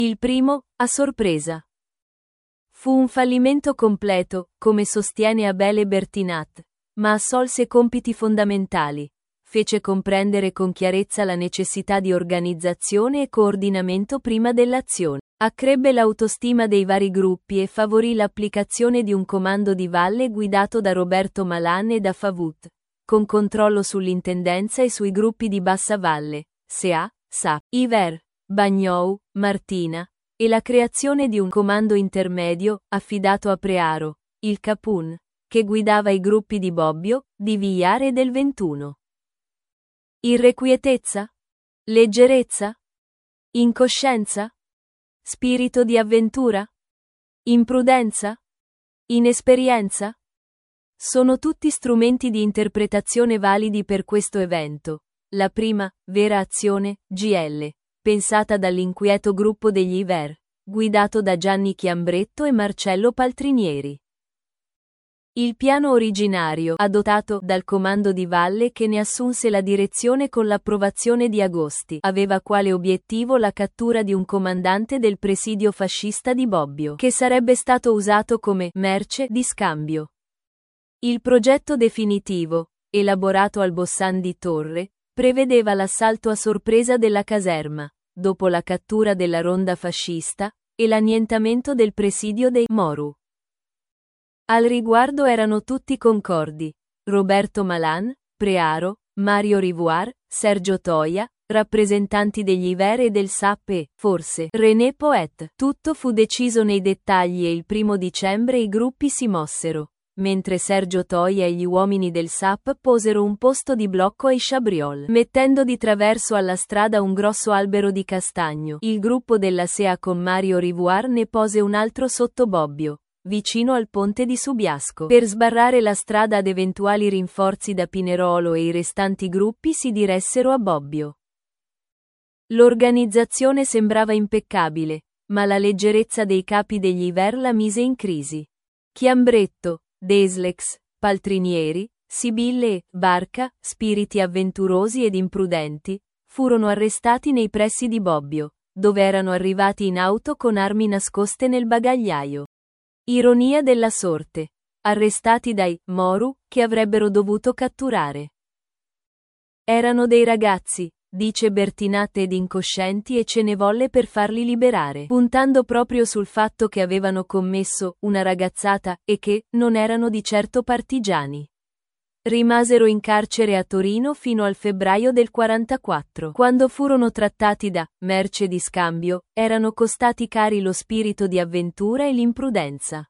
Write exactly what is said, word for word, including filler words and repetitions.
Il primo, a sorpresa. Fu un fallimento completo, come sostiene Abele Bertinat, ma assolse compiti fondamentali. Fece comprendere con chiarezza la necessità di organizzazione e coordinamento prima dell'azione. Accrebbe l'autostima dei vari gruppi e favorì l'applicazione di un comando di valle guidato da Roberto Malan e da Favut, con controllo sull'intendenza e sui gruppi di bassa valle, Sea, Sap, Iver, Bagnou, Martina, e la creazione di un comando intermedio, affidato a Prearo, il Capun, che guidava i gruppi di Bobbio, di Villar e del ventuno. Irrequietezza? Leggerezza? Incoscienza? Spirito di avventura? Imprudenza? Inesperienza? Sono tutti strumenti di interpretazione validi per questo evento. La prima, vera azione, G L, pensata dall'inquieto gruppo degli Iver, guidato da Gianni Chiambretto e Marcello Paltrinieri. Il piano originario, adottato dal comando di valle che ne assunse la direzione con l'approvazione di Agosti, aveva quale obiettivo la cattura di un comandante del presidio fascista di Bobbio, che sarebbe stato usato come merce di scambio. Il progetto definitivo, elaborato al Bossan di Torre, prevedeva l'assalto a sorpresa della caserma, dopo la cattura della ronda fascista, e l'annientamento del presidio dei Moru. Al riguardo erano tutti concordi. Roberto Malan, Prearo, Mario Rivoire, Sergio Toia, rappresentanti degli Iver e del S A P e, forse, René Poet. Tutto fu deciso nei dettagli e il primo dicembre i gruppi si mossero, mentre Sergio Toia e gli uomini del S A P posero un posto di blocco ai Chabriol, mettendo di traverso alla strada un grosso albero di castagno. Il gruppo della S E A con Mario Rivoire ne pose un altro sotto Bobbio, vicino al ponte di Subiasco, per sbarrare la strada ad eventuali rinforzi da Pinerolo, e i restanti gruppi si diressero a Bobbio. L'organizzazione sembrava impeccabile, ma la leggerezza dei capi degli Iver la mise in crisi. Chiambretto, Deslex, Paltrinieri, Sibille e Barca, spiriti avventurosi ed imprudenti, furono arrestati nei pressi di Bobbio, dove erano arrivati in auto con armi nascoste nel bagagliaio. Ironia della sorte. Arrestati dai Moru, che avrebbero dovuto catturare. Erano dei ragazzi, dice Bertinat, ed incoscienti, e ce ne volle per farli liberare, puntando proprio sul fatto che avevano commesso una ragazzata, e che non erano di certo partigiani. Rimasero in carcere a Torino fino al febbraio del quarantaquattro. Quando furono trattati da merce di scambio, erano costati cari lo spirito di avventura e l'imprudenza.